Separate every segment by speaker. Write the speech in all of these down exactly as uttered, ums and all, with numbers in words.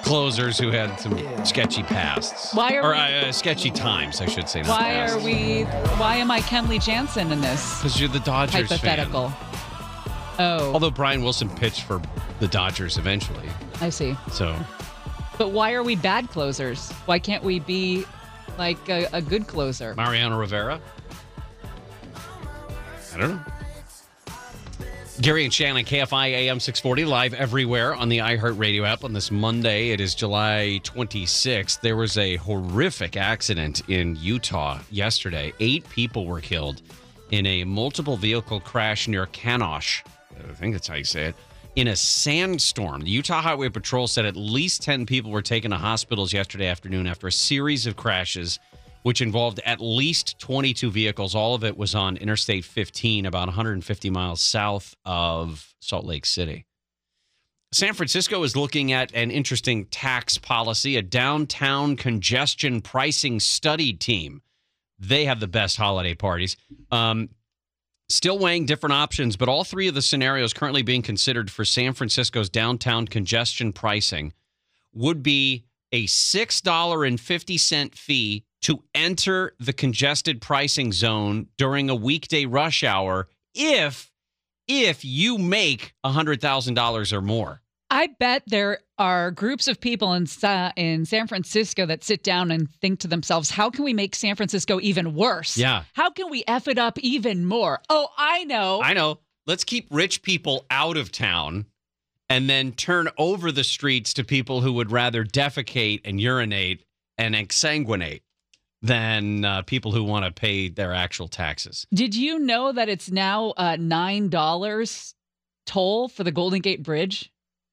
Speaker 1: closers who had some sketchy pasts.
Speaker 2: Why are
Speaker 1: or
Speaker 2: we,
Speaker 1: uh, sketchy times, I should say. Not
Speaker 2: Why
Speaker 1: pasts.
Speaker 2: are we? Why am I Kenley Jansen in this
Speaker 1: Because you're the Dodgers
Speaker 2: hypothetical?
Speaker 1: fan.
Speaker 2: Oh,
Speaker 1: Although Brian Wilson pitched for the Dodgers eventually.
Speaker 2: I see.
Speaker 1: So,
Speaker 2: But why are we bad closers? Why can't we be like a, a good closer?
Speaker 1: Mariano Rivera? I don't know. Gary and Shannon, K F I A M six forty, live everywhere on the iHeartRadio app on this Monday. It is July twenty-sixth. There was a horrific accident in Utah yesterday. Eight people were killed in a multiple vehicle crash near Canosh. I think that's how you say it. In a sandstorm. The Utah Highway Patrol said at least ten people were taken to hospitals yesterday afternoon after a series of crashes, which involved at least twenty-two vehicles. All of it was on Interstate fifteen, about one hundred fifty miles south of Salt Lake City. San Francisco is looking at an interesting tax policy, a downtown congestion pricing study team. They have the best holiday parties. Um, still weighing different options, but all three of the scenarios currently being considered for San Francisco's downtown congestion pricing would be a six dollars and fifty cents fee to enter the congested pricing zone during a weekday rush hour if if you make one hundred thousand dollars or more.
Speaker 2: I bet there are groups of people in Sa- in San Francisco that sit down and think to themselves, how can we make San Francisco even worse?
Speaker 1: Yeah.
Speaker 2: How can we F it up even more? Oh, I know.
Speaker 1: I know. Let's keep rich people out of town and then turn over the streets to people who would rather defecate and urinate and exsanguinate than uh, people who want to pay their actual taxes.
Speaker 2: Did you know that it's now uh, nine dollars toll for the Golden Gate Bridge?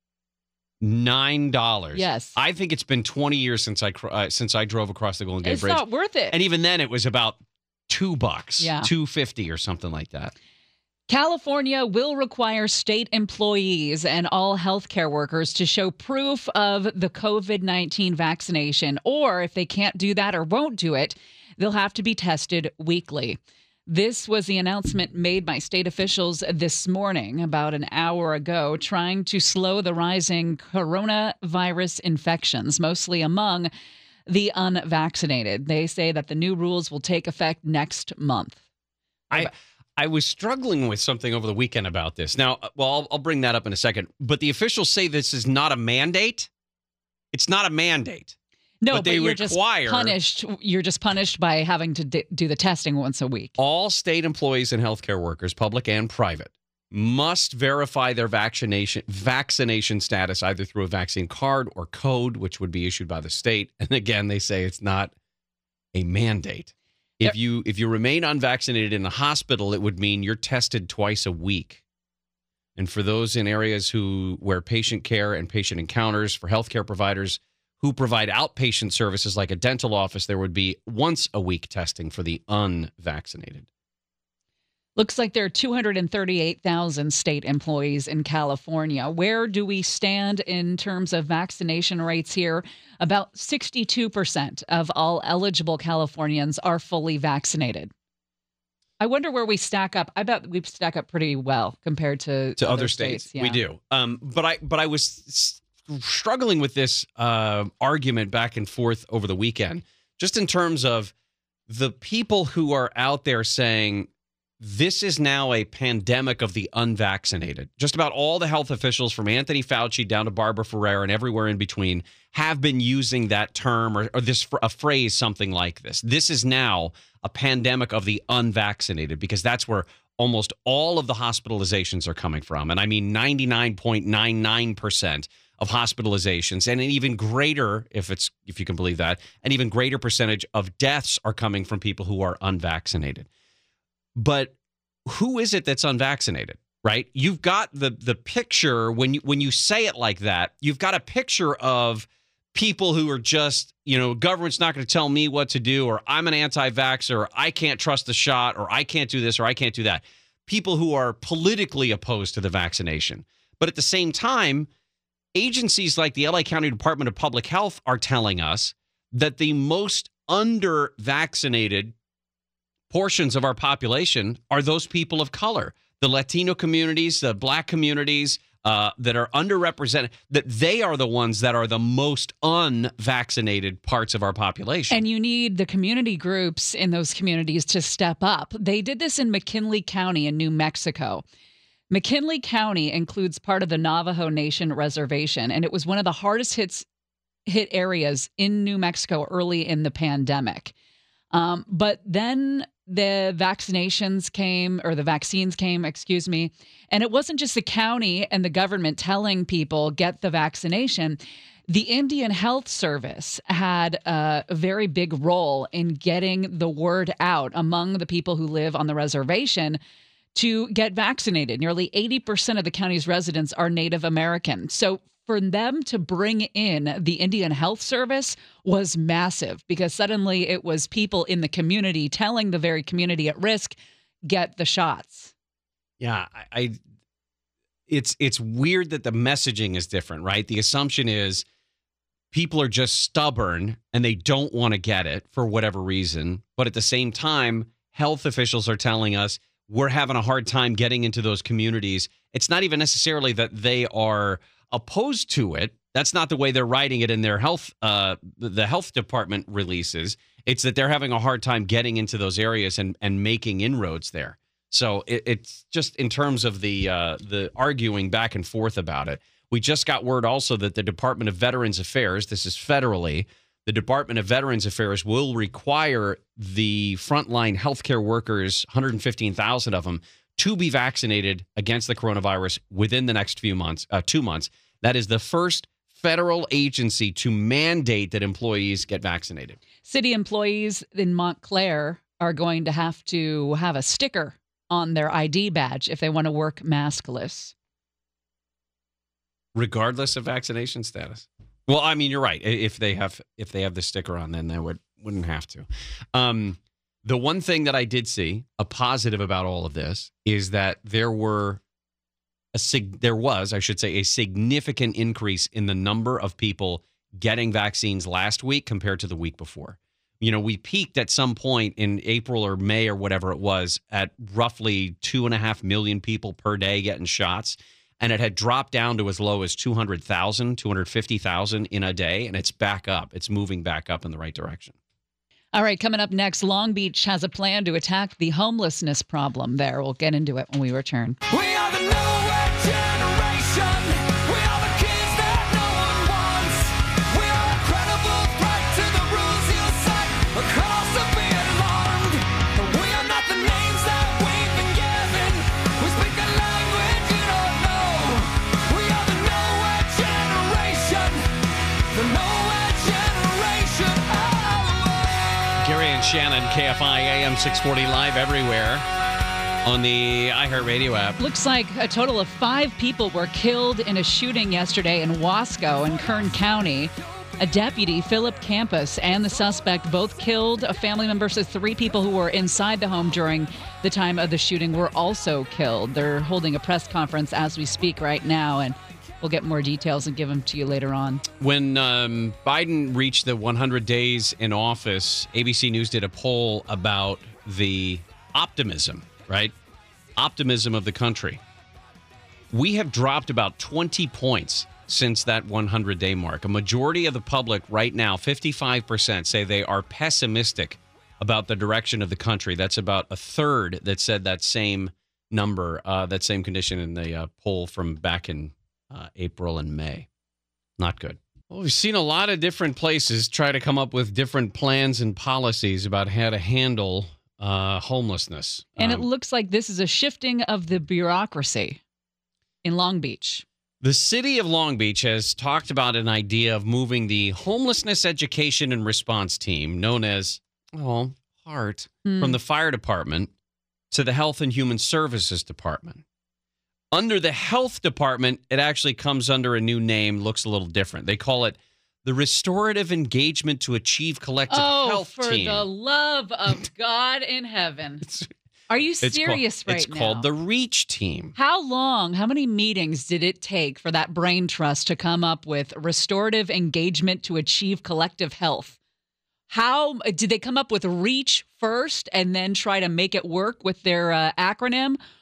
Speaker 1: Nine dollars.
Speaker 2: Yes.
Speaker 1: I think it's been twenty years since I cr- uh, since I drove across the Golden Gate
Speaker 2: It's
Speaker 1: Bridge.
Speaker 2: not worth it.
Speaker 1: And even then, it was about two bucks,
Speaker 2: Yeah.
Speaker 1: two fifty or something like that.
Speaker 2: California will require state employees and all healthcare workers to show proof of the COVID nineteen vaccination, or if they can't do that or won't do it, they'll have to be tested weekly. This was the announcement made by state officials this morning, about an hour ago, trying to slow the rising coronavirus infections, mostly among the unvaccinated. They say that the new rules will take effect next month.
Speaker 1: I I was struggling with something over the weekend about this. Now, well, I'll, I'll bring that up in a second. But the officials say this is not a mandate. It's not a mandate.
Speaker 2: No,
Speaker 1: but
Speaker 2: but,
Speaker 1: they
Speaker 2: you're
Speaker 1: require
Speaker 2: just punished. You're just punished by having to d- do the testing once a week.
Speaker 1: all state employees and healthcare workers, public and private, must verify their vaccination vaccination status either through a vaccine card or code, which would be issued by the state. And again, they say it's not a mandate. If
Speaker 2: There-
Speaker 1: you if you remain unvaccinated in the hospital, it would mean you're tested twice a week. And for those in areas who where patient care and patient encounters for healthcare providers who provide outpatient services like a dental office, there would be once a week testing for the unvaccinated.
Speaker 2: Looks like there are two hundred thirty-eight thousand state employees in California. Where do we stand in terms of vaccination rates here? About sixty-two percent of all eligible Californians are fully vaccinated. I wonder where we stack up. I bet we stack up pretty well compared to,
Speaker 1: to other states.
Speaker 2: yeah.
Speaker 1: We do. Um, but I but I was s- struggling with this uh, argument back and forth over the weekend, just in terms of the people who are out there saying this is now a pandemic of the unvaccinated. Just about all the health officials from Anthony Fauci down to Barbara Ferrer and everywhere in between have been using that term or, or this a phrase, something like this. This is now a pandemic of the unvaccinated because that's where almost all of the hospitalizations are coming from. And I mean ninety-nine point nine nine percent of hospitalizations, and an even greater, if it's if you can believe that, an even greater percentage of deaths are coming from people who are unvaccinated. But who is it that's unvaccinated, right? You've got the the picture when you when you say it like that, you've got a picture of people who are just, you know, government's not going to tell me what to do, or I'm an anti-vaxxer, or I can't trust the shot, or I can't do this, or I can't do that. People who are politically opposed to the vaccination. But at the same time, agencies like the L A County Department of Public Health are telling us that the most under-vaccinated portions of our population are those people of color, the Latino communities, the Black communities, uh, that are underrepresented, that they are the ones that are the most unvaccinated parts of our population.
Speaker 2: And you need the community groups in those communities to step up. They did this in McKinley County in New Mexico. McKinley County includes part of the Navajo Nation Reservation, and it was one of the hardest hits, hit areas in New Mexico early in the pandemic. Um, but then the vaccinations came, or the vaccines came, excuse me, and it wasn't just the county and the government telling people, get the vaccination. The Indian Health Service had a very big role in getting the word out among the people who live on the reservation to get vaccinated. Nearly eighty percent of the county's residents are Native American. So for them to bring in the Indian Health Service was massive, because suddenly it was people in the community telling the very community at risk, get the shots.
Speaker 1: Yeah, I, I it's it's weird that the messaging is different, right? The assumption is people are just stubborn and they don't want to get it for whatever reason. But at the same time, health officials are telling us we're having a hard time getting into those communities. It's not even necessarily that they are opposed to it. That's not the way they're writing it in their health, uh, the health department releases. It's that they're having a hard time getting into those areas and, and making inroads there. So it, it's just in terms of the uh, the arguing back and forth about it. We just got word also that the Department of Veterans Affairs, this is federally, the Department of Veterans Affairs will require the frontline healthcare workers, one hundred fifteen thousand of them, to be vaccinated against the coronavirus within the next few months, uh, two months. That is the first federal agency to mandate that employees get vaccinated.
Speaker 2: City employees in Montclair are going to have to have a sticker on their I D badge if they want to work maskless.
Speaker 1: Regardless of vaccination status. Well, I mean, you're right. If they have if they have the sticker on, then they would, wouldn't have to. Um, the one thing that I did see, a positive about all of this, is that there were a sig- there was, I should say, a significant increase in the number of people getting vaccines last week compared to the week before. You know, we peaked at some point in April or May or whatever it was at roughly two and a half million people per day getting shots. And it had dropped down to as low as two hundred thousand, two hundred fifty thousand in a day. And it's back up. It's moving back up in the right direction.
Speaker 2: All right, coming up next, Long Beach has a plan to attack the homelessness problem there. We'll get into it when we return.
Speaker 3: We are the nowhere generation. We are the kids that no one wants. We are a credible threat to the rules you set. A cause to be alarmed. We are not the names that we've been given. We speak a language you don't know. We are the nowhere generation. The nowhere generation. Oh, oh.
Speaker 1: Gary and Shannon, K F I A M six forty live everywhere on the iHeartRadio app.
Speaker 2: Looks like a total of five people were killed in a shooting yesterday in Wasco in Kern County. A deputy, Philip Campus, and the suspect both killed. A family member says three people who were inside the home during the time of the shooting were also killed. They're holding a press conference as we speak right now, and we'll get more details and give them to you later on.
Speaker 1: When um, Biden reached the one hundred days in office, A B C News did a poll about the optimism, right? Optimism of the country. We have dropped about twenty points since that one hundred day mark. A majority of the public right now, fifty-five percent, say they are pessimistic about the direction of the country. That's about a third that said that same number, uh, that same condition in the uh, poll from back in uh, April and May. Not good. Well, we've seen a lot of different places try to come up with different plans and policies about how to handle uh, homelessness.
Speaker 2: And
Speaker 1: Um,
Speaker 2: it looks like this is a shifting of the bureaucracy in Long Beach.
Speaker 1: The city of Long Beach has talked about an idea of moving the homelessness education and response team, known as, oh, HEART,
Speaker 2: Hmm.
Speaker 1: from the fire department to the Health and Human Services Department. Under the health department, it actually comes under a new name, looks a little different. They call it the Restorative Engagement to Achieve Collective
Speaker 2: Oh,
Speaker 1: Health
Speaker 2: for
Speaker 1: Team.
Speaker 2: the love of God in heaven. Are you
Speaker 1: It's
Speaker 2: serious
Speaker 1: called,
Speaker 2: right
Speaker 1: it's
Speaker 2: now?
Speaker 1: called the REACH Team.
Speaker 2: How long, how many meetings did it take for that brain trust to come up with restorative engagement to achieve collective health? How did they come up with REACH first and then try to make it work with their uh, acronym?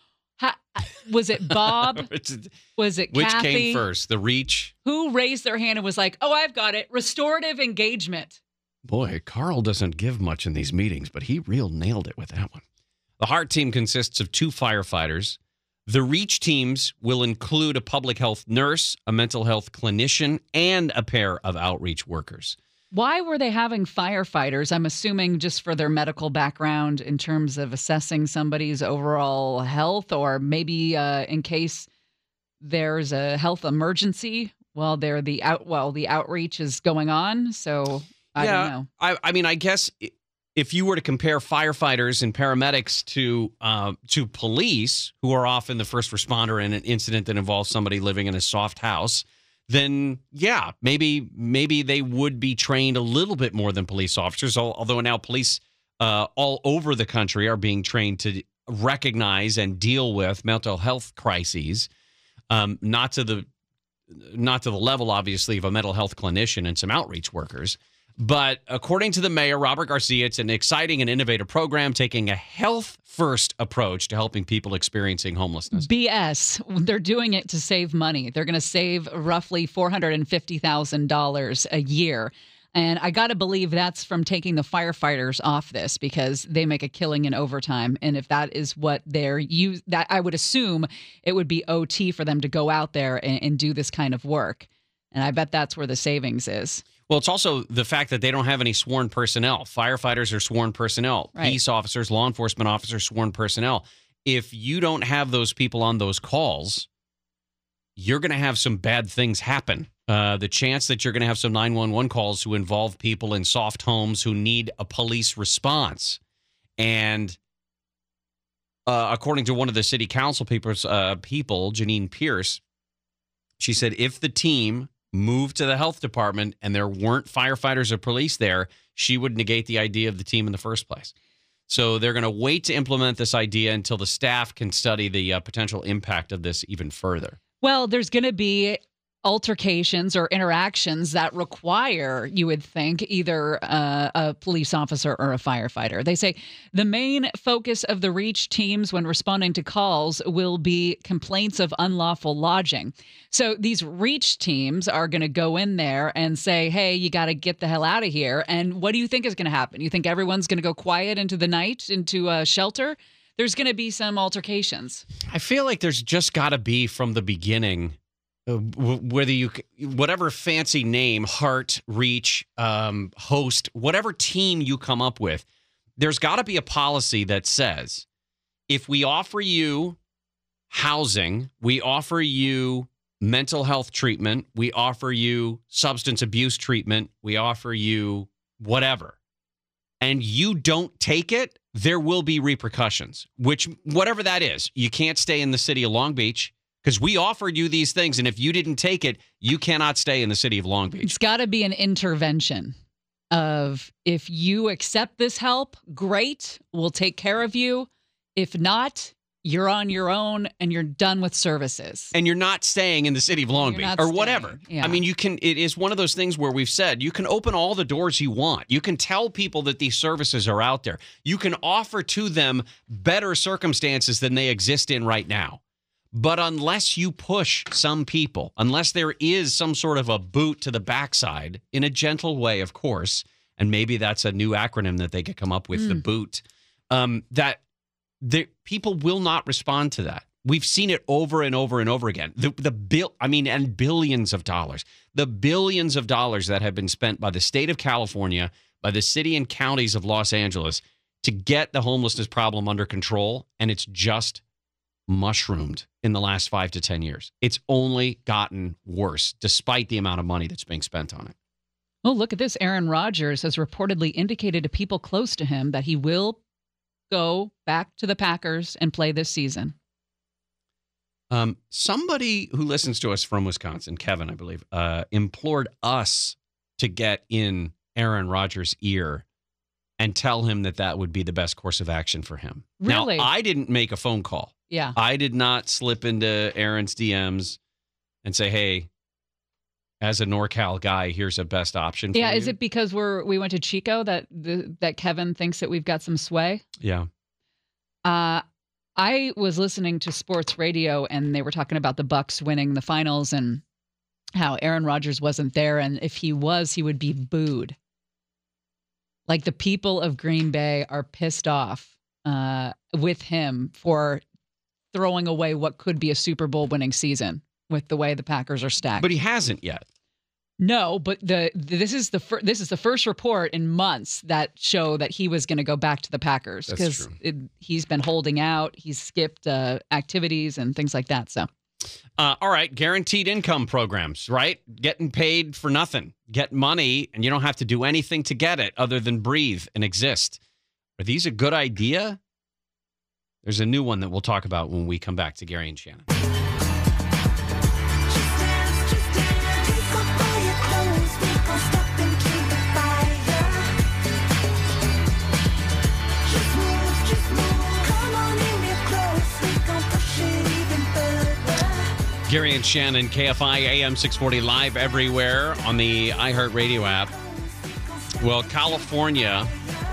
Speaker 2: Ha- was it Bob? Was it
Speaker 1: Which
Speaker 2: Kathy?
Speaker 1: came first, the reach?
Speaker 2: Who raised their hand and was like, oh, I've got it. Restorative engagement.
Speaker 1: Boy, Carl doesn't give much in these meetings, but he real nailed it with that one. The HEART team consists of two firefighters. The REACH teams will include a public health nurse, a mental health clinician, and a pair of outreach workers.
Speaker 2: Why were they having firefighters? I'm assuming just for their medical background in terms of assessing somebody's overall health, or maybe uh, in case there's a health emergency while they're the out while the outreach is going on. So I
Speaker 1: yeah,
Speaker 2: don't know.
Speaker 1: I, I mean, I guess if you were to compare firefighters and paramedics to uh, to police, who are often the first responder in an incident that involves somebody living in a soft house, then yeah, maybe maybe they would be trained a little bit more than police officers. Although now police uh, all over the country are being trained to recognize and deal with mental health crises, um, not to the not to the level, obviously, of a mental health clinician and some outreach workers. But according to the mayor, Robert Garcia, it's an exciting and innovative program taking a health-first approach to helping people experiencing homelessness.
Speaker 2: B S. They're doing it to save money. They're going to save roughly four hundred fifty thousand dollars a year. And I got to believe that's from taking the firefighters off this, because they make a killing in overtime. And if that is what they're use, that I would assume it would be O T for them to go out there and, and do this kind of work. And I bet that's where the savings is.
Speaker 1: Well, it's also the fact that they don't have any sworn personnel. Firefighters are sworn personnel.
Speaker 2: Right.
Speaker 1: Peace officers, law enforcement officers, sworn personnel. If you don't have those people on those calls, you're going to have some bad things happen. Uh, the chance that you're going to have some nine one one calls who involve people in soft homes who need a police response. And uh, according to one of the city council people's, uh, people, Janine Pierce, she said if the team moved to the health department and there weren't firefighters or police there, she would negate the idea of the team in the first place. So they're going to wait to implement this idea until the staff can study the uh, potential impact of this even further.
Speaker 2: Well, there's going to be altercations or interactions that require, you would think, either uh, a police officer or a firefighter. They say the main focus of the REACH teams when responding to calls will be complaints of unlawful lodging. So these REACH teams are going to go in there and say, hey, you got to get the hell out of here. And what do you think is going to happen? You think everyone's going to go quiet into the night, into a shelter? There's going to be some altercations.
Speaker 1: I feel like there's just got to be from the beginning, uh, w- whether you, whatever fancy name, HEART, REACH, um, HOST, whatever team you come up with, there's got to be a policy that says if we offer you housing, we offer you mental health treatment, we offer you substance abuse treatment, we offer you whatever, and you don't take it, there will be repercussions, which whatever that is. You can't stay in the city of Long Beach because we offered you these things. And if you didn't take it, you cannot stay in the city of Long Beach.
Speaker 2: It's got to be an intervention of if you accept this help, great, we'll take care of you. If not, you're on your own and you're done with services.
Speaker 1: And you're not staying in the city of Long
Speaker 2: You're
Speaker 1: Beach
Speaker 2: not
Speaker 1: or
Speaker 2: staying,
Speaker 1: whatever.
Speaker 2: yeah.
Speaker 1: I mean, you can, it is one of those things where we've said you can open all the doors you want. You can tell people that these services are out there. You can offer to them better circumstances than they exist in right now. But unless you push some people, unless there is some sort of a boot to the backside, in a gentle way, of course, and maybe that's a new acronym that they could come up with,
Speaker 2: Mm.
Speaker 1: the boot, um, that the people will not respond to that. We've seen it over and over and over again. The the bill, I mean, and billions of dollars, the billions of dollars that have been spent by the state of California, by the city and counties of Los Angeles to get the homelessness problem under control, and it's just mushroomed in the last five to ten years. It's only gotten worse, despite the amount of money that's being spent on it.
Speaker 2: Oh, look at this. Aaron Rodgers has reportedly indicated to people close to him that he will go back to the Packers and play this season.
Speaker 1: Um, somebody who listens to us from Wisconsin, Kevin, I believe, uh, implored us to get in Aaron Rodgers' ear and tell him that that would be the best course of action for him.
Speaker 2: Really?
Speaker 1: Now, I didn't make a phone call.
Speaker 2: Yeah.
Speaker 1: I did not slip into Aaron's D Ms and say, hey, as a NorCal guy, here's a best option for
Speaker 2: Yeah,
Speaker 1: you.
Speaker 2: is it because we're we went to Chico that the, that Kevin thinks that we've got some sway?
Speaker 1: Yeah.
Speaker 2: Uh, I was listening to sports radio and they were talking about the Bucks winning the finals and how Aaron Rodgers wasn't there. And if he was, he would be booed. Like the people of Green Bay are pissed off uh, with him for throwing away what could be a Super Bowl winning season with the way the Packers are stacked.
Speaker 1: But he hasn't yet.
Speaker 2: No, but the this is the fir- this is the first report in months that show that he was going to go back to the Packers
Speaker 1: That's
Speaker 2: because he's been holding out. He's skipped uh, activities and things like that. So,
Speaker 1: uh, all right, guaranteed income programs, right? Getting paid for nothing, get money, and you don't have to do anything to get it other than breathe and exist. Are these a good idea? There's a new one that we'll talk about when we come back to Gary and Shannon. Gary and Shannon, K F I A M six forty, live everywhere on the iHeartRadio app. Well, California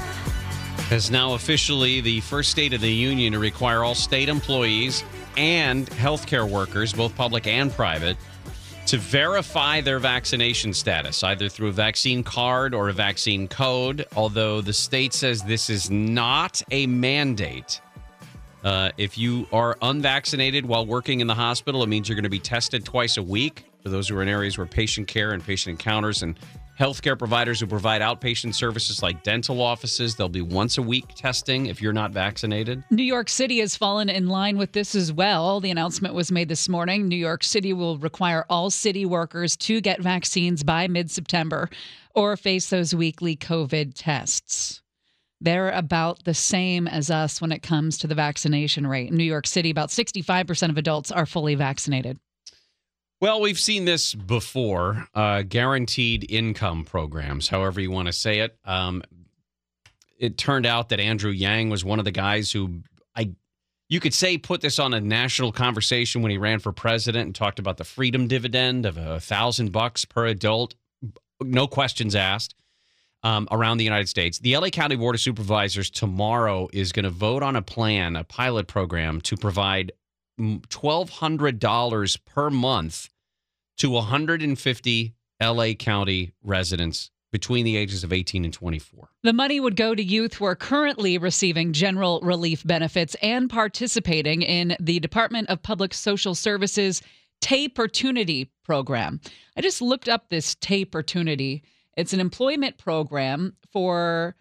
Speaker 1: is now officially the first state of the union to require all state employees and healthcare workers, both public and private, to verify their vaccination status, either through a vaccine card or a vaccine code, although the state says this is not a mandate. Uh, if you are unvaccinated while working in the hospital, it means you're going to be tested twice a week. For those who are in areas where patient care and patient encounters and healthcare providers who provide outpatient services like dental offices, there'll be once a week testing if you're not vaccinated.
Speaker 2: New York City has fallen in line with this as well. The announcement was made this morning. New York City will require all city workers to get vaccines by mid-September or face those weekly COVID tests. They're about the same as us when it comes to the vaccination rate. In New York City, about sixty-five percent of adults are fully vaccinated.
Speaker 1: Well, we've seen this before, uh, guaranteed income programs, however you want to say it. Um, it turned out that Andrew Yang was one of the guys who, I, you could say, put this on a national conversation when he ran for president and talked about the freedom dividend of a thousand bucks per adult, no questions asked. Um, around the United States. The L A County Board of Supervisors tomorrow is going to vote on a plan, a pilot program, to provide twelve hundred dollars per month to one hundred fifty L A County residents between the ages of eighteen and twenty-four.
Speaker 2: The money would go to youth who are currently receiving general relief benefits and participating in the Department of Public Social Services Tay-Pertunity program. I just looked up this Tay-Pertunity. It's an employment program for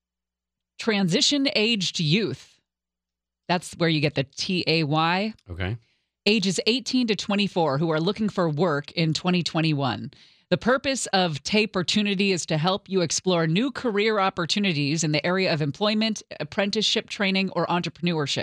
Speaker 2: transition-aged youth. That's where you get the T A Y.
Speaker 1: Okay.
Speaker 2: Ages eighteen to twenty-four who are looking for work in twenty twenty-one. The purpose of Tay-Pertunity is to help you explore new career opportunities in the area of employment, apprenticeship training, or entrepreneurship.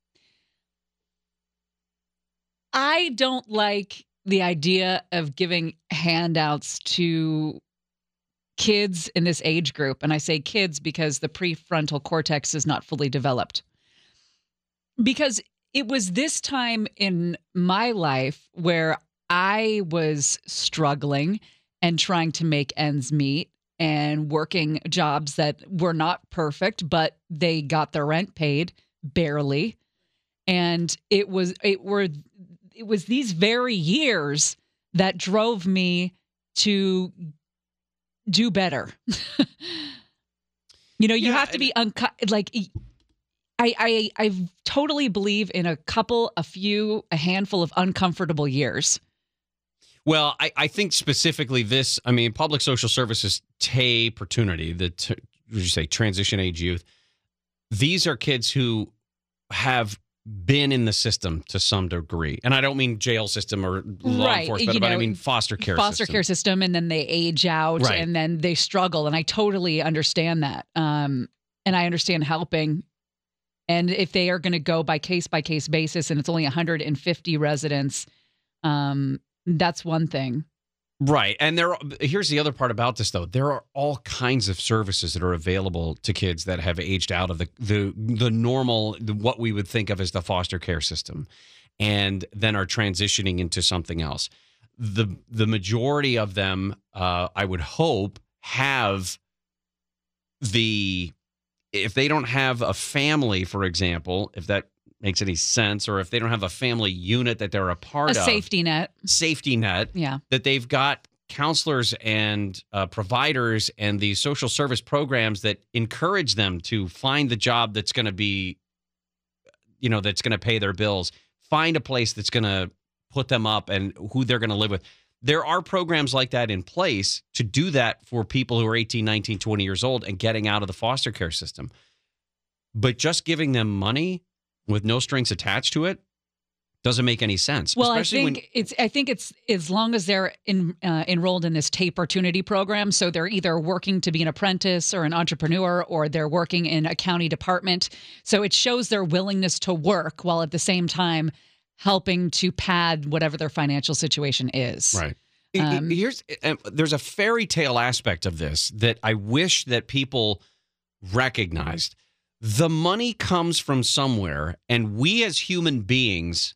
Speaker 2: I don't like the idea of giving handouts to kids in this age group. And I say kids because the prefrontal cortex is not fully developed. Because it was this time in my life where I was struggling and trying to make ends meet and working jobs that were not perfect, but they got their rent paid barely. And it was it were it was these very years that drove me to do better. You know, you
Speaker 1: Yeah,
Speaker 2: have to be unco- like I I I totally believe in a couple, a few, a handful of uncomfortable years.
Speaker 1: Well, I, I think specifically this, I mean, public social services Tay-Pertunity, the, t- what did you say, transition age youth. These are kids who have been in the system to some degree. And I don't mean jail system or law
Speaker 2: Right,
Speaker 1: enforcement,
Speaker 2: you
Speaker 1: but I
Speaker 2: know,
Speaker 1: mean foster care
Speaker 2: Foster
Speaker 1: system.
Speaker 2: care system, and then they age out,
Speaker 1: Right.
Speaker 2: and then they struggle. And I totally understand that. Um, and I understand helping. And if they are going to go by case by case basis, and it's only one hundred fifty residents, um, that's one thing.
Speaker 1: Right. And there, here's the other part about this, though. There are all kinds of services that are available to kids that have aged out of the the, the normal, the, what we would think of as the foster care system, and then are transitioning into something else. The the majority of them, uh, I would hope, have the, if they don't have a family, for example, if that makes any sense, or if they don't have a family unit that they're a part
Speaker 2: A
Speaker 1: of,
Speaker 2: safety net.
Speaker 1: safety net,
Speaker 2: Yeah.
Speaker 1: that they've got counselors and uh, providers and the social service programs that encourage them to find the job that's going to be, you know, that's going to pay their bills, find a place that's going to put them up and who they're going to live with. There are programs like that in place to do that for people who are eighteen, nineteen, twenty years old and getting out of the foster care system. But just giving them money with no strings attached to it doesn't make any sense.
Speaker 2: Well, I
Speaker 1: especially
Speaker 2: think it's. I think it's as long as they're in, uh, enrolled in this TAPE opportunity program. So they're either working to be an apprentice or an entrepreneur, or they're working in a county department. So it shows their willingness to work while at the same time helping to pad whatever their financial situation is.
Speaker 1: Right.
Speaker 2: Um,
Speaker 1: Here's uh, there's a fairy tale aspect of this that I wish that people recognized. The money comes from somewhere, and we as human beings,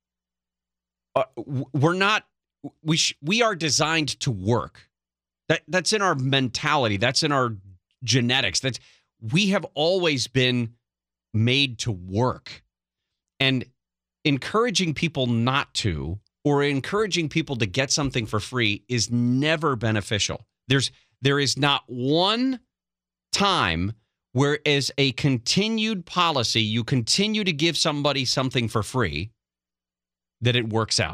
Speaker 1: uh, we're not. We sh- we are designed to work. That that's in our mentality. That's in our genetics. That's we have always been made to work, and encouraging people not to, or encouraging people to get something for free is never beneficial. There's there is not one time where as a continued policy, you continue to give somebody something for free, that it works out.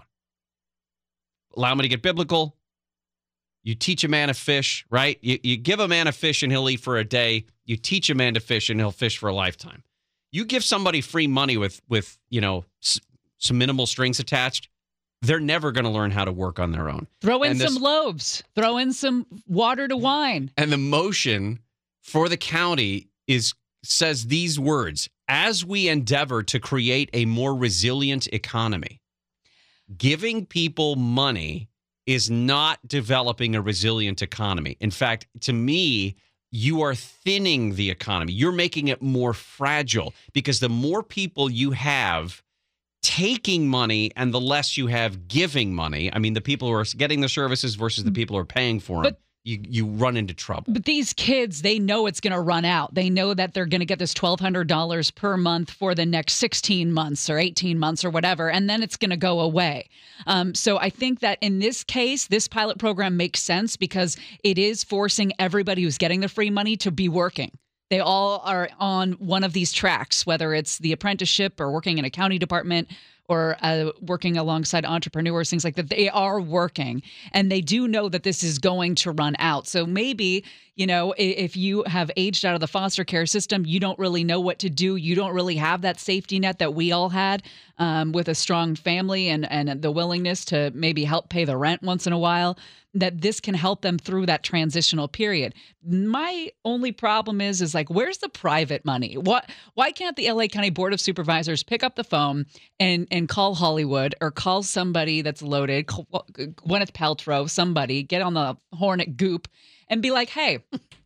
Speaker 1: Allow me to get biblical. You teach a man to fish, right? You, you give a man a fish and he'll eat for a day. You teach a man to fish and he'll fish for a lifetime. You give somebody free money with, with you know, s- some minimal strings attached, they're never going to learn how to work on their own.
Speaker 2: Throw in
Speaker 1: And
Speaker 2: some
Speaker 1: this-
Speaker 2: loaves. Throw in some water to wine.
Speaker 1: And the motion for the county is says these words: as we endeavor to create a more resilient economy. Giving people money is not developing a resilient economy. In fact, to me, you are thinning the economy. You're making it more fragile, because the more people you have taking money and the less you have giving money, I mean, the people who are getting the services versus the people who are paying for them,
Speaker 2: But-
Speaker 1: you, you run into trouble.
Speaker 2: But these kids, they know it's going to run out. They know that they're going to get this twelve hundred dollars per month for the next sixteen months or eighteen months or whatever, and then it's going to go away. Um, so I think that in this case, this pilot program makes sense because it is forcing everybody who's getting the free money to be working. They all are on one of these tracks, whether it's the apprenticeship or working in a county department or uh, working alongside entrepreneurs, things like that. They are working, and they do know that this is going to run out. So maybe, you know, i- if you have aged out of the foster care system, you don't really know what to do. You don't really have that safety net that we all had um, with a strong family and, and the willingness to maybe help pay the rent once in a while, that this can help them through that transitional period. My only problem is, is like, where's the private money? What, why can't the L A County Board of Supervisors pick up the phone and, and call Hollywood or call somebody that's loaded, call Gwyneth Paltrow, somebody, get on the horn at Goop and be like, hey,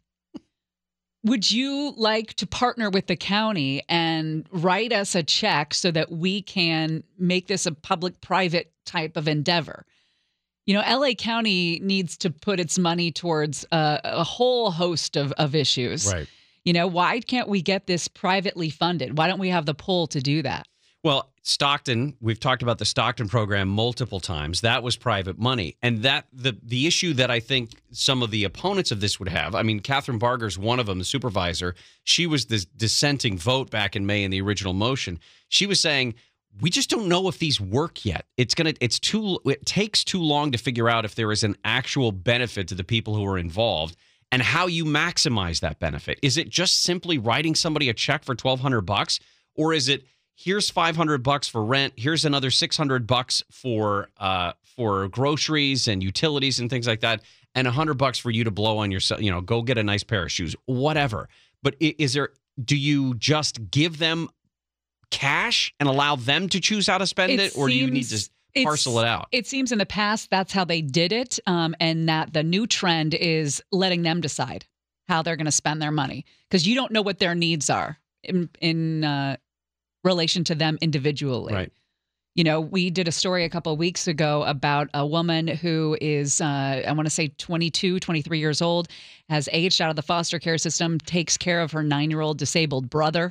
Speaker 2: would you like to partner with the county and write us a check so that we can make this a public-private type of endeavor? You know, L A County needs to put its money towards uh, a whole host of, of issues.
Speaker 1: Right.
Speaker 2: You know, why can't we get this privately funded? Why don't we have the pull to do that?
Speaker 1: Well, Stockton, we've talked about the Stockton program multiple times. That was private money. And that the the issue that I think some of the opponents of this would have, I mean, Catherine Barger's one of them, the supervisor. She was the dissenting vote back in May in the original motion. She was saying, we just don't know if these work yet. It's gonna it's too it takes too long to figure out if there is an actual benefit to the people who are involved and how you maximize that benefit. Is it just simply writing somebody a check for twelve hundred bucks, or is it here's five hundred bucks for rent, here's another six hundred bucks for uh for groceries and utilities and things like that, and one hundred bucks for you to blow on yourself, you know, go get a nice pair of shoes, whatever. But i- is there do you just give them cash and allow them to choose how to spend it,
Speaker 2: It
Speaker 1: or do you need
Speaker 2: seems-
Speaker 1: to
Speaker 2: it's-
Speaker 1: parcel it out?
Speaker 2: It seems in the past that's how they did it, um, and that the new trend is letting them decide how they're going to spend their money, because you don't know what their needs are in in uh, relation to them individually.
Speaker 1: Right.
Speaker 2: You know, we did a story a couple of weeks ago about a woman who is, uh, I want to say twenty-two, twenty-three years old, has aged out of the foster care system, takes care of her nine-year-old disabled brother.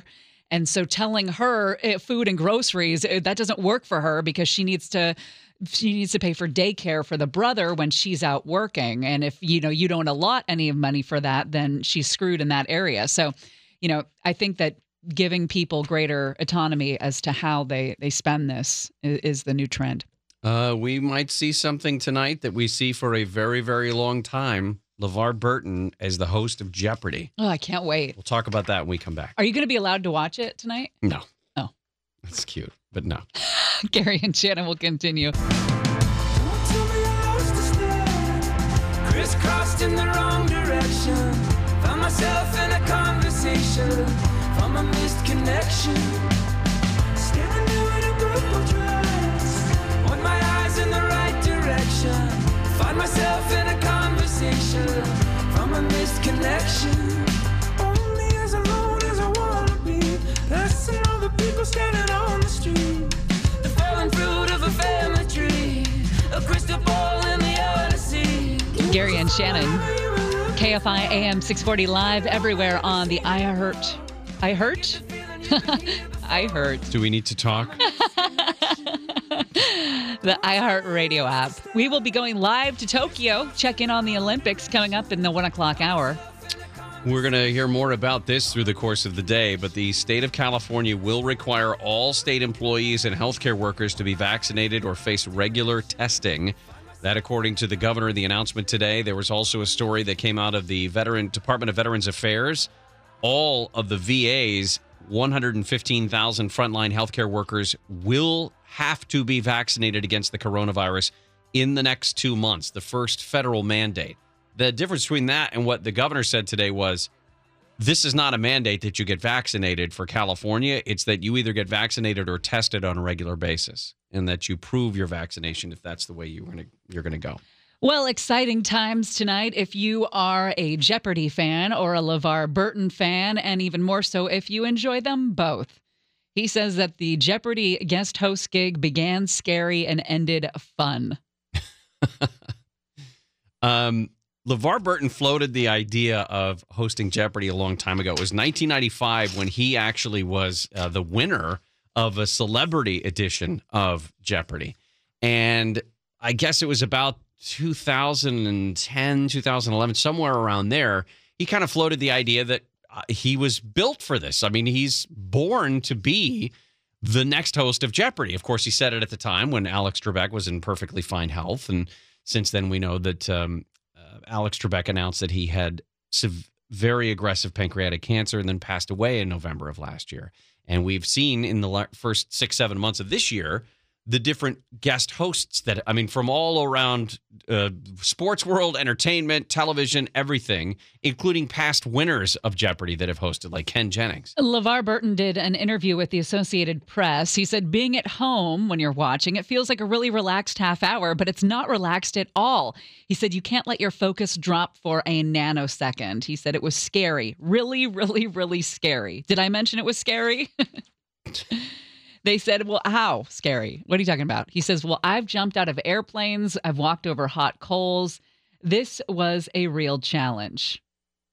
Speaker 2: And so telling her uh, food and groceries, uh, that doesn't work for her because she needs to she needs to pay for daycare for the brother when she's out working. And if, you know, you don't allot any of money for that, then she's screwed in that area. So, you know, I think that giving people greater autonomy as to how they, they spend this is, is the new trend.
Speaker 1: Uh, we might see something tonight that we see for a very, very long time. LeVar Burton as the host of Jeopardy.
Speaker 2: Oh, I can't wait.
Speaker 1: We'll talk about that when we come back.
Speaker 2: Are you going to be allowed to watch it tonight?
Speaker 1: No.
Speaker 2: Oh.
Speaker 1: That's cute, but no.
Speaker 2: Gary and Shannon will continue.
Speaker 3: Don't tell me I lost a step. Crisscrossed in the wrong direction. Found myself in a conversation from a missed connection. Staring down a purple dress. Point my eyes in the right direction. Find myself in a conversation from a missed connection. Only as alone as I wanna be. Less than all the people standing on the street. The fallen fruit of a family tree. A crystal ball in the Odyssey.
Speaker 2: Gary and Shannon, K F I A M six forty live everywhere on the iHeart. iHeart? iHeart.
Speaker 1: Do we need to talk?
Speaker 2: The iHeart Radio app. We will be going live to Tokyo. Check in on the Olympics coming up in the one o'clock hour.
Speaker 1: We're going to hear more about this through the course of the day, but the state of California will require all state employees and healthcare workers to be vaccinated or face regular testing. That, according to the governor, the announcement today. There was also a story that came out of the Veteran Department of Veterans Affairs. All of the V A's one hundred fifteen thousand frontline healthcare workers will have to be vaccinated against the coronavirus in the next two months, the first federal mandate. The difference between that and what the governor said today was this is not a mandate that you get vaccinated for California. It's that you either get vaccinated or tested on a regular basis and that you prove your vaccination if that's the way you're going to you're going to go.
Speaker 2: Well, exciting times tonight if you are a Jeopardy fan or a LeVar Burton fan, and even more so if you enjoy them both. He says that the Jeopardy guest host gig began scary and ended fun.
Speaker 1: um, LeVar Burton floated the idea of hosting Jeopardy a long time ago. It was nineteen ninety-five when he actually was uh, the winner of a celebrity edition of Jeopardy. And I guess it was about two thousand ten, two thousand eleven, somewhere around there. He kind of floated the idea that uh, he was built for this. I mean, he's born to be the next host of Jeopardy. Of course, he said it at the time when Alex Trebek was in perfectly fine health. And since then, we know that um, uh, Alex Trebek announced that he had sev- very aggressive pancreatic cancer and then passed away in November of last year. And we've seen in the la- first six, seven months of this year, the different guest hosts that, I mean, from all around uh, sports world, entertainment, television, everything, including past winners of Jeopardy that have hosted, like Ken Jennings.
Speaker 2: LeVar Burton did an interview with the Associated Press. He said, being at home when you're watching, it feels like a really relaxed half hour, but it's not relaxed at all. He said, you can't let your focus drop for a nanosecond. He said it was scary. Really, really, really scary. Did I mention it was scary? They said, well, how scary? What are you talking about? He says, well, I've jumped out of airplanes. I've walked over hot coals. This was a real challenge.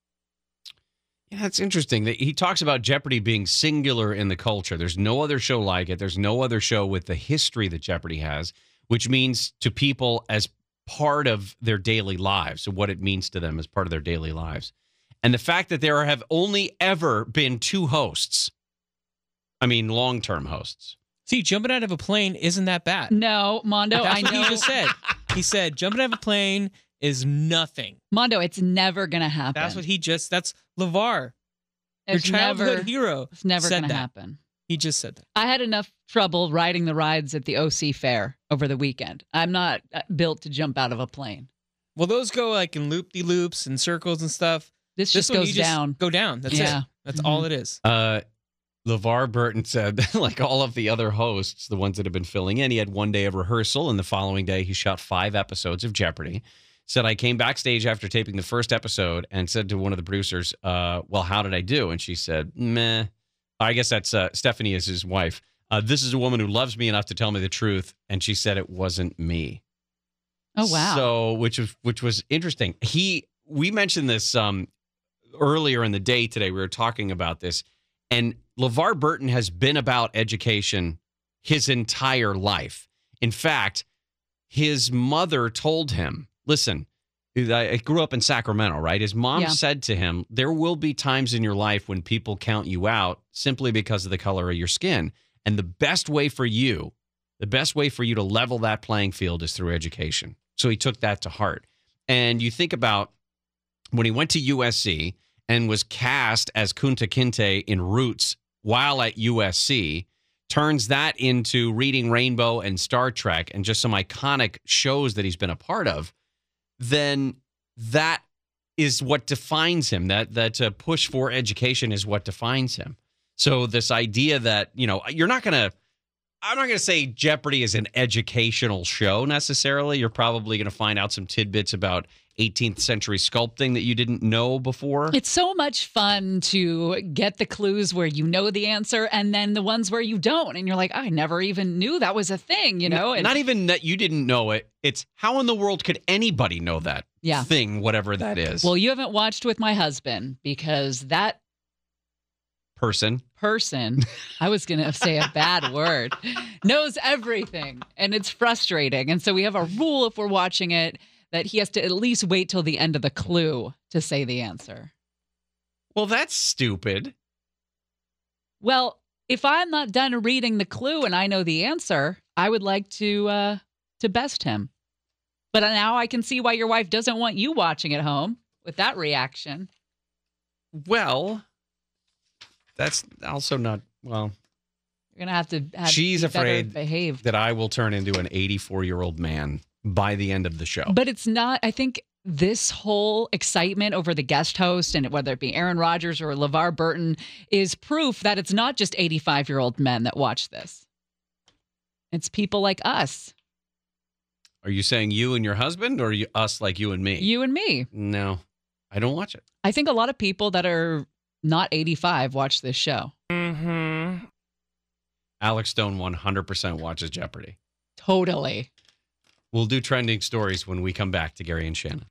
Speaker 1: Yeah, it's interesting that he talks about Jeopardy being singular in the culture. There's no other show like it. There's no other show with the history that Jeopardy has, which means to people as part of their daily lives. So what it means to them as part of their daily lives. And the fact that there have only ever been two hosts. I mean, long-term hosts.
Speaker 4: See, jumping out of a plane isn't that bad.
Speaker 2: No, Mondo,
Speaker 4: That's
Speaker 2: I
Speaker 4: what
Speaker 2: know.
Speaker 4: he just said. He said jumping out of a plane is nothing.
Speaker 2: Mondo, it's never going to happen.
Speaker 4: That's what he just, that's LeVar, your
Speaker 2: It's
Speaker 4: childhood
Speaker 2: never,
Speaker 4: hero.
Speaker 2: It's never
Speaker 4: said
Speaker 2: going to
Speaker 4: that.
Speaker 2: happen.
Speaker 4: He just said that.
Speaker 2: I had enough trouble riding the rides at the O C Fair over the weekend. I'm not uh, built to jump out of a plane.
Speaker 4: Well, those go like in loop-de-loops and circles and stuff.
Speaker 2: This,
Speaker 4: This
Speaker 2: just
Speaker 4: one,
Speaker 2: goes
Speaker 4: you just
Speaker 2: down.
Speaker 4: Go down. That's
Speaker 2: Yeah.
Speaker 4: it. That's
Speaker 2: Mhm.
Speaker 4: all it is.
Speaker 1: Uh, LeVar Burton said, like all of the other hosts, the ones that have been filling in, he had one day of rehearsal, and the following day he shot five episodes of Jeopardy. Said, I came backstage after taping the first episode and said to one of the producers, uh, well, how did I do? And she said, meh. I guess that's uh, Stephanie is his wife. Uh, this is a woman who loves me enough to tell me the truth. And she said it wasn't me.
Speaker 2: Oh, wow.
Speaker 1: So, which was, which was interesting. He, we mentioned this um, earlier in the day today. We were talking about this. And LeVar Burton has been about education his entire life. In fact, his mother told him, listen, I grew up in Sacramento, right? His mom
Speaker 2: Yeah.
Speaker 1: said to him, there will be times in your life when people count you out simply because of the color of your skin. And the best way for you, the best way for you to level that playing field is through education. So he took that to heart. And you think about when he went to U S C and was cast as Kunta Kinte in Roots while at U S C, turns that into Reading Rainbow and Star Trek and just some iconic shows that he's been a part of, then that is what defines him. That that uh, push for education is what defines him. So this idea that, you know, you're not going to, I'm not going to say Jeopardy is an educational show necessarily. You're probably going to find out some tidbits about eighteenth century sculpting that you didn't know before.
Speaker 2: It's so much fun to get the clues where you know the answer and then the ones where you don't. And you're like, I never even knew that was a thing, you know? And
Speaker 1: Not even that you didn't know it. It's how in the world could anybody know that
Speaker 2: Yeah.
Speaker 1: thing, whatever that is?
Speaker 2: well, you haven't watched with my husband because that
Speaker 1: person.
Speaker 2: person, I was going to say a bad word, knows everything. And it's frustrating. And so we have a rule if we're watching it that he has to at least wait till the end of the clue to say the answer.
Speaker 1: Well, that's stupid.
Speaker 2: Well, if I'm not done reading the clue and I know the answer, I would like to uh, to best him. But now I can see why your wife doesn't want you watching at home with that reaction.
Speaker 1: Well, that's also not, well,
Speaker 2: You're gonna have to. Have
Speaker 1: She's
Speaker 2: to be better
Speaker 1: afraid
Speaker 2: behave.
Speaker 1: that I will turn into an eighty-four-year-old man by the end of the show.
Speaker 2: But it's not. I think this whole excitement over the guest host, and whether it be Aaron Rodgers or LeVar Burton, is proof that it's not just eighty-five-year-old men that watch this. It's people like us,
Speaker 1: Are you saying you and your husband or you, us like you and me?
Speaker 2: you and me.
Speaker 1: No, I don't watch it.
Speaker 2: I think a lot of people that are not eighty-five watch this show.
Speaker 4: Mm-hmm.
Speaker 1: Alex Stone one hundred percent watches Jeopardy.
Speaker 2: Totally.
Speaker 1: We'll do trending stories when we come back to Gary and Shannon.